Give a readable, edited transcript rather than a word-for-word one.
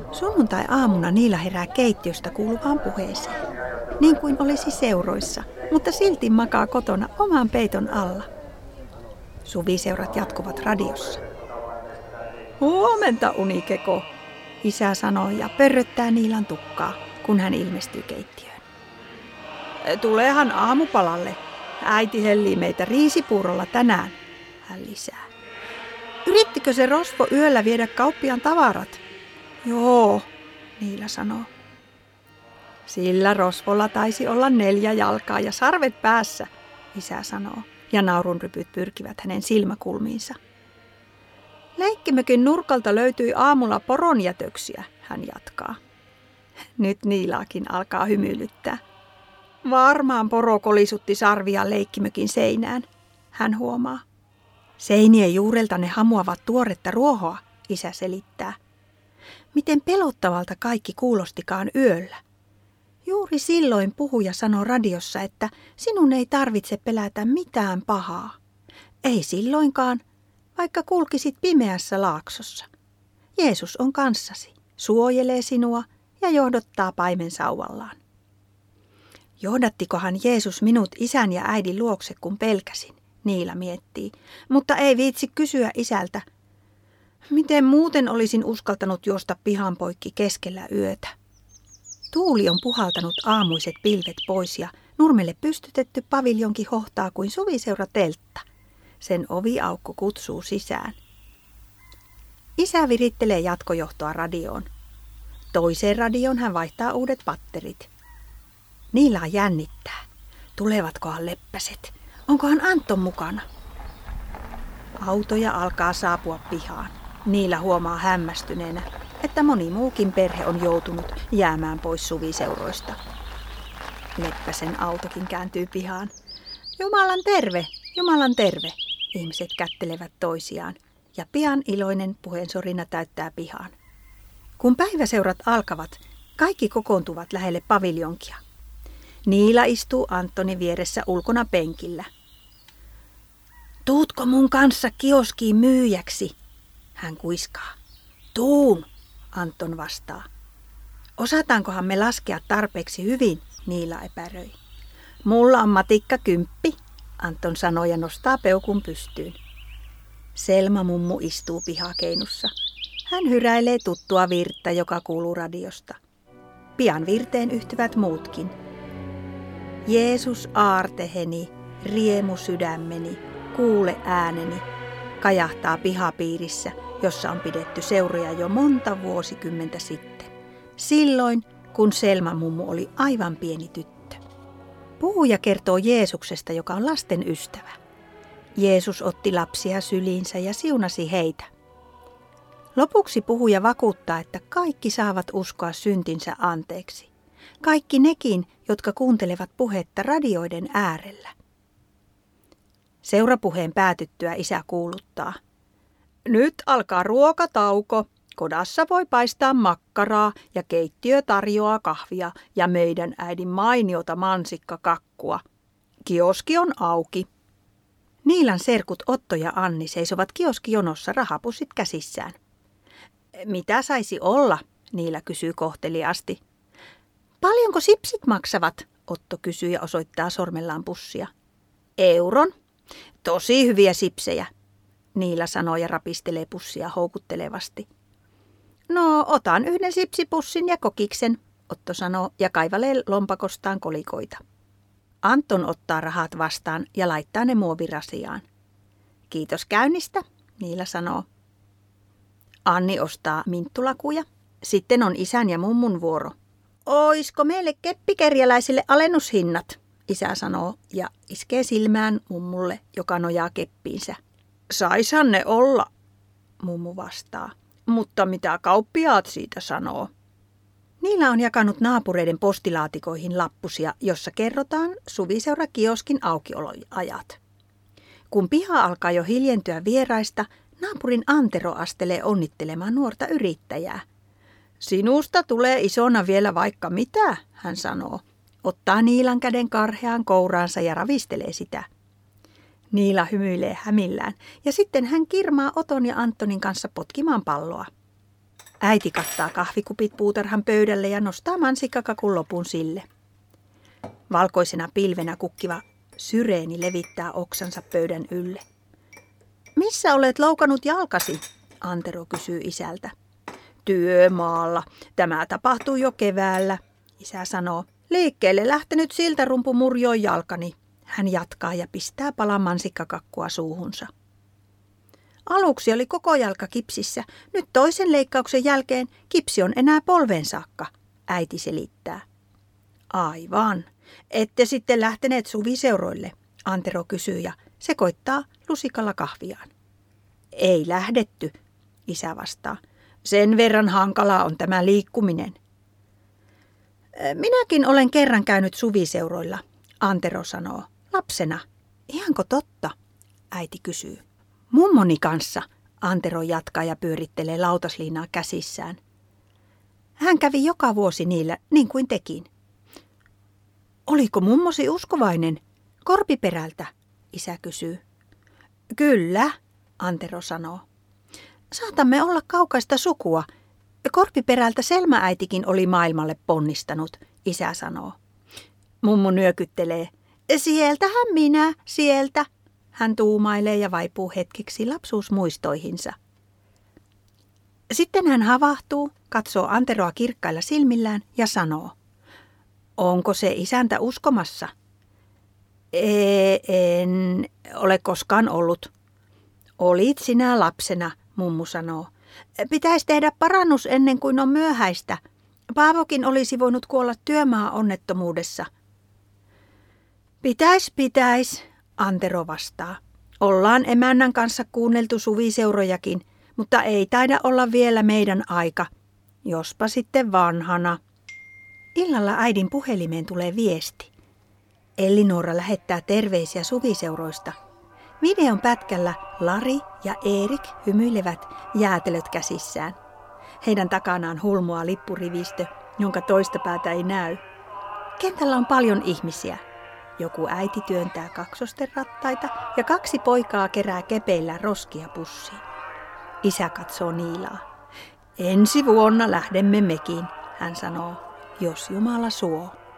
Sunnuntai-aamuna Niila herää keittiöstä kuuluvaan puheeseen. Niin kuin olisi seuroissa, mutta silti makaa kotona oman peiton alla. Suviseurat jatkuvat radiossa. Huomenta, unikeko, isä sanoo ja pörröttää Niilan tukkaa, kun hän ilmestyy keittiöön. Tuleehan aamupalalle. Äiti hellii meitä riisipuurolla tänään, hän lisää. Yrittikö se rosvo yöllä viedä kauppiaan tavarat? Joo, Niila sanoo. Sillä rosvolla taisi olla 4 jalkaa ja sarvet päässä, isä sanoo, ja naurunrypyt pyrkivät hänen silmäkulmiinsa. Leikkimökin nurkalta löytyi aamulla poronjätöksiä, hän jatkaa. Nyt Niilaakin alkaa hymyilyttää. Varmaan poro kolisutti sarvia leikkimökin seinään, hän huomaa. Seinien juurelta ne hamuavat tuoretta ruohoa, isä selittää. Miten pelottavalta kaikki kuulostikaan yöllä. Juuri silloin puhuja sanoi radiossa, että sinun ei tarvitse pelätä mitään pahaa. Ei silloinkaan, vaikka kulkisit pimeässä laaksossa. Jeesus on kanssasi, suojelee sinua ja johdottaa paimensauvallaan. Johdattikohan Jeesus minut isän ja äidin luokse, kun pelkäsin, Niila miettii, mutta ei viitsi kysyä isältä. Miten muuten olisin uskaltanut juosta pihan poikki keskellä yötä? Tuuli on puhaltanut aamuiset pilvet pois ja nurmelle pystytetty paviljonki hohtaa kuin suviseurateltta. Sen oviaukko kutsuu sisään. Isä virittelee jatkojohtoa radioon. Toiseen radioon hän vaihtaa uudet patterit. Niilaa jännittää. Tulevatkohan leppäset? Onkohan Anton mukana? Autoja alkaa saapua pihaan. Niila huomaa hämmästyneenä, että moni muukin perhe on joutunut jäämään pois suviseuroista. Leppäsen autokin kääntyy pihaan. Jumalan terve, Jumalan terve, ihmiset kättelevät toisiaan ja pian iloinen puheensorina täyttää pihaan. Kun päiväseurat alkavat, kaikki kokoontuvat lähelle paviljonkia. Niila istuu Antonin vieressä ulkona penkillä. Tuutko mun kanssa kioskiin myyjäksi? Hän kuiskaa. Tuun, Anton vastaa. Osataankohan me laskea tarpeeksi hyvin, Niila epäröi. Mulla on matikka 10, Anton sanoo ja nostaa peukun pystyyn. Selma mummu istuu pihakeinussa. Hän hyräilee tuttua virttä, joka kuuluu radiosta. Pian virteen yhtyvät muutkin. Jeesus aarteheni, riemu sydämeni, kuule ääneni, kajahtaa pihapiirissä, jossa on pidetty seuroja jo monta vuosikymmentä sitten. Silloin, kun Selma mummu oli aivan pieni tyttö. Puhuja kertoo Jeesuksesta, joka on lasten ystävä. Jeesus otti lapsia syliinsä ja siunasi heitä. Lopuksi puhuja vakuuttaa, että kaikki saavat uskoa syntinsä anteeksi. Kaikki nekin, jotka kuuntelevat puhetta radioiden äärellä. Seurapuheen päätyttyä isä kuuluttaa. Nyt alkaa ruokatauko. Kodassa voi paistaa makkaraa ja keittiö tarjoaa kahvia ja meidän äidin mainiota mansikkakakkua. Kioski on auki. Niilan serkut Otto ja Anni seisovat kioskijonossa rahapussit käsissään. Mitä saisi olla? Niila kysyy kohteliaasti. Paljonko sipsit maksavat? Otto kysyy ja osoittaa sormellaan pussia. Euron. Tosi hyviä sipsejä, Niila sanoo ja rapistelee pussia houkuttelevasti. No, otan 1 sipsipussin ja kokiksen, Otto sanoo ja kaivalee lompakostaan kolikoita. Anton ottaa rahat vastaan ja laittaa ne muovirasiaan. Kiitos käynnistä, Niila sanoo. Anni ostaa minttulakuja. Sitten on isän ja mummun vuoro. Oisko meille keppikerjäläisille alennushinnat? Isä sanoo ja iskee silmään mummulle, joka nojaa keppiinsä. Saishan ne olla, mummu vastaa. Mutta mitä kauppiaat siitä sanoo? Niillä on jakanut naapureiden postilaatikoihin lappusia, jossa kerrotaan suviseurakioskin aukioloajat. Kun piha alkaa jo hiljentyä vieraista, naapurin Antero astelee onnittelemaan nuorta yrittäjää. Sinusta tulee isona vielä vaikka mitä, hän sanoo. Ottaa Niilan käden karheaan kouraansa ja ravistelee sitä. Niila hymyilee hämillään ja sitten hän kirmaa Oton ja Antonin kanssa potkimaan palloa. Äiti kattaa kahvikupit puutarhan pöydälle ja nostaa mansikkakakun lopun sille. Valkoisena pilvenä kukkiva syreeni levittää oksansa pöydän ylle. Missä olet loukannut jalkasi? Antero kysyy isältä. Työmaalla. Tämä tapahtuu jo keväällä, isä sanoo. Liikkeelle lähtenyt siltarumpu murjoi jalkani. Hän jatkaa ja pistää palan mansikkakakkua suuhunsa. Aluksi oli koko jalka kipsissä. Nyt toisen leikkauksen jälkeen kipsi on enää polveen saakka, äiti selittää. Aivan. Ette sitten lähteneet suviseuroille, Antero kysyy ja sekoittaa lusikalla kahviaan. Ei lähdetty, isä vastaa. Sen verran hankalaa on tämä liikkuminen. Minäkin olen kerran käynyt suviseuroilla, Antero sanoo. Lapsena. Ihanko totta? Äiti kysyy. Mummoni kanssa, Antero jatkaa ja pyörittelee lautasliinaa käsissään. Hän kävi joka vuosi niillä, niin kuin tekin. Oliko mummosi uskovainen? Korpiperältä, isä kysyy. Kyllä, Antero sanoo. Saatamme olla kaukaista sukua. Korpiperältä Selma-äitikin oli maailmalle ponnistanut, isä sanoo. Mummo nyökyttelee. Sieltähän minä, sieltä. Hän tuumailee ja vaipuu hetkeksi lapsuusmuistoihinsa. Sitten hän havahtuu, katsoo Anteroa kirkkailla silmillään ja sanoo. Onko se isäntä uskomassa? En ole koskaan ollut. Olit sinä lapsena, mummu sanoo. Pitäisi tehdä parannus ennen kuin on myöhäistä. Paavokin olisi voinut kuolla työmaa-onnettomuudessa. Pitäis, Antero vastaa. Ollaan emännän kanssa kuunneltu suviseurojakin, mutta ei taida olla vielä meidän aika. Jospa sitten vanhana. Illalla äidin puhelimeen tulee viesti. Ellinora lähettää terveisiä suviseuroista. Videon pätkällä Lari ja Erik hymyilevät jäätelöt käsissään. Heidän takanaan hulmua lippurivistö, jonka toista päätä ei näy. Kentällä on paljon ihmisiä. Joku äiti työntää kaksosten rattaita ja 2 poikaa kerää kepeillä roskia pussiin. Isä katsoo Niilaa. Ensi vuonna lähdemme mekin, hän sanoo, jos Jumala suo.